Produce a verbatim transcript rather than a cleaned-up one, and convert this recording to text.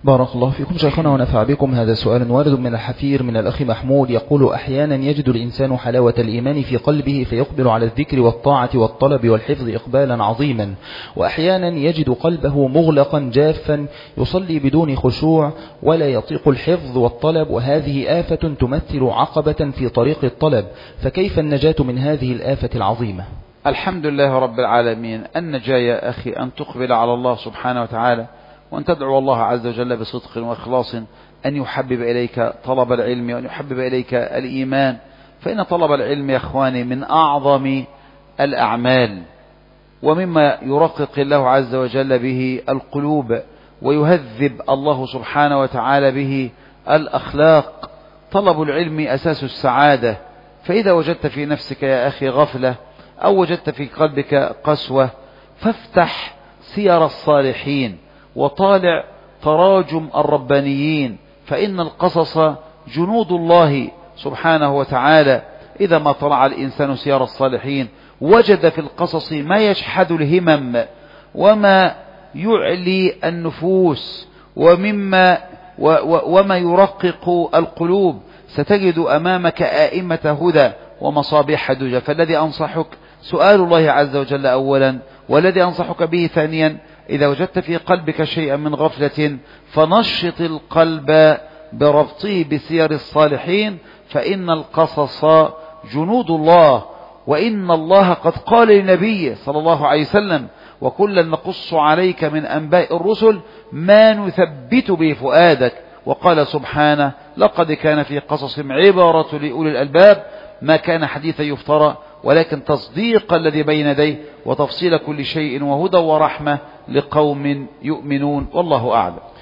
بارك الله فيكم شيخنا ونفع بكم. هذا سؤال وارد من الحفير من الأخ محمود يقول: أحيانا يجد الإنسان حلاوة الإيمان في قلبه فيقبل على الذكر والطاعة والطلب والحفظ إقبالا عظيما، وأحيانا يجد قلبه مغلقا جافا يصلي بدون خشوع ولا يطيق الحفظ والطلب، وهذه آفة تمثل عقبة في طريق الطلب، فكيف النجاة من هذه الآفة العظيمة؟ الحمد لله رب العالمين. النجاة يا أخي أن تقبل على الله سبحانه وتعالى، وأن تدعو الله عز وجل بصدق وإخلاص أن يحبب إليك طلب العلم وأن يحبب إليك الإيمان، فإن طلب العلم يا أخواني من أعظم الأعمال، ومما يرقق الله عز وجل به القلوب ويهذب الله سبحانه وتعالى به الأخلاق. طلب العلم أساس السعادة، فإذا وجدت في نفسك يا أخي غفلة أو وجدت في قلبك قسوة فافتح سير الصالحين وطالع تراجم الربانيين، فإن القصص جنود الله سبحانه وتعالى. إذا ما طلع الإنسان سير الصالحين وجد في القصص ما يشحذ الهمم وما يعلي النفوس ومما وما يرقق القلوب، ستجد أمامك آئمة هدى ومصابيح دجى. فالذي أنصحك سؤال الله عز وجل أولا، والذي أنصحك به ثانيا، إذا وجدت في قلبك شيئا من غفلة فنشط القلب بربطه بسير الصالحين، فإن القصص جنود الله، وإن الله قد قال لنبيه صلى الله عليه وسلم: وكلا نقص عليك من أنباء الرسل ما نثبت به فؤادك. وقال سبحانه: لقد كان في قصصهم عبرة لأولي الألباب ما كان حديثا يفترى ولكن تصديق الذي بين يديه وتفصيل كل شيء وهدى ورحمة لقوم يؤمنون، والله أعلم.